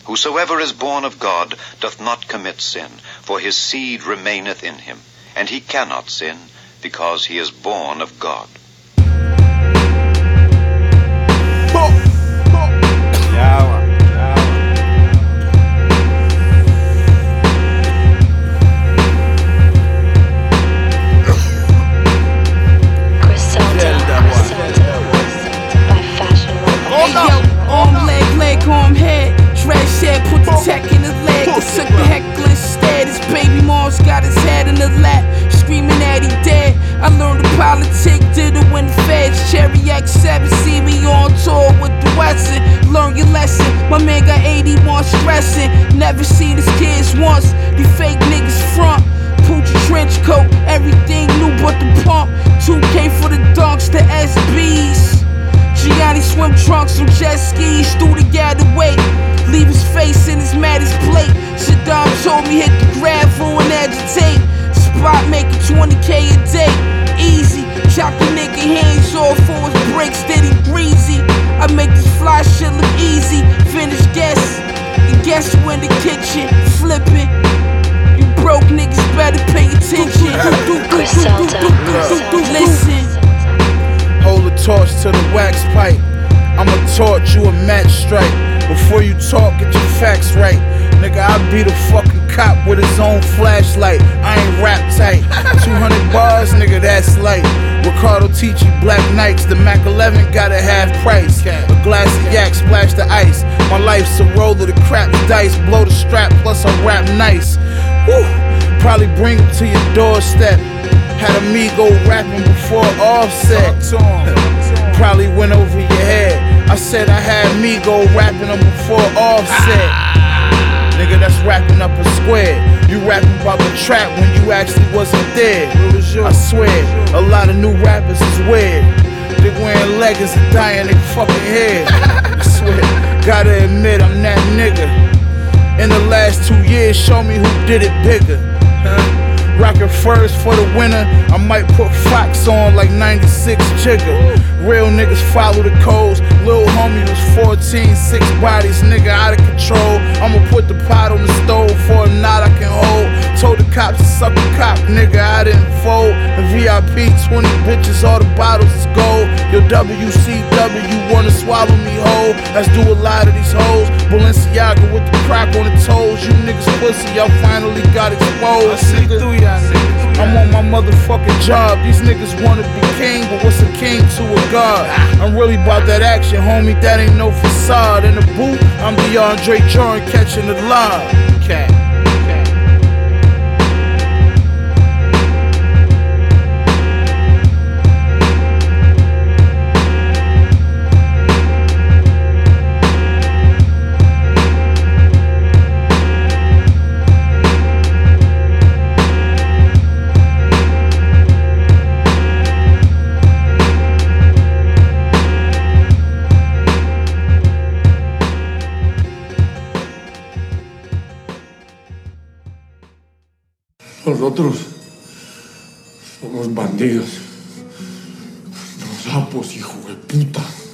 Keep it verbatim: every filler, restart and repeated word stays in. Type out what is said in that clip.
Whosoever is born of God doth not commit sin, for his seed remaineth in him, and he cannot sin, because he is born of God. Tech in his leg, the suck the heckler instead. His baby mom's got his head in the lap, screaming that he dead. I learned the politics, did it when the feds. Cherry X seven, see me on tour with the Wesson. Learn your lesson, my man got eighty-one stressing. Never seen his kids once, these fake niggas front. Poochie trench coat, everything new but the pump. Two K for the dunks, the S Bs. Gianni swim trunks on jet skis, through the gathered weight. Leave his face in his maddest plate. Saddam told me hit the gravel and agitate. Spot making twenty K a day, easy. Chop the nigga hands off for his bricks, then he greasy. I make this fly shit look easy. Finish guess, and guess who in the kitchen flipping. You broke niggas better pay attention. Listen. Hold the torch to the wax pipe. I'ma torch you a match strike. Before you talk, get your facts right. Nigga, I be the fucking cop with his own flashlight. I ain't rap tight. two hundred bars, nigga, that's light. Ricardo Ticci, Black Knights. The Mac eleven got a half price. A glass of yak, splash the ice. My life's a roll of the crap dice. Blow the strap, plus I rap nice. Woo! Probably bring him to your doorstep. Had Amigo rapping before Offset. Probably went over your head. I said I had Amigo rapping them before Offset. Nigga, that's rapping up a square. You rapping about the trap when you actually wasn't there. I swear, a lot of new rappers is weird. They wearing leggings and dyeing their fucking hair. I swear, gotta admit I'm that nigga. In the last two years, show me who did it bigger. Huh? Rockin' furs for the winter. I might put Fox on like ninety-six Jigger. Real niggas follow the codes. Lil homie was fourteen, six bodies, nigga out of control. I'ma put the pot on the stove for a knot I can hold. Told the cops to suck a cop, nigga, I didn't fold. And V I P, twenty bitches, all the bottles is gold. Your W C W wanna swallow me whole. Let's do a lot of these hoes. Balenciaga with the crack on the toes. You niggas pussy, y'all finally got exposed. I see through y'all niggas. I'm on my motherfucking job. These niggas wanna be king, but what's a king to a god? I'm really about that action, homie, that ain't no facade. In the booth, I'm DeAndre Jordan catching the live. Cat. Nosotros somos bandidos, no sapos, hijo de puta.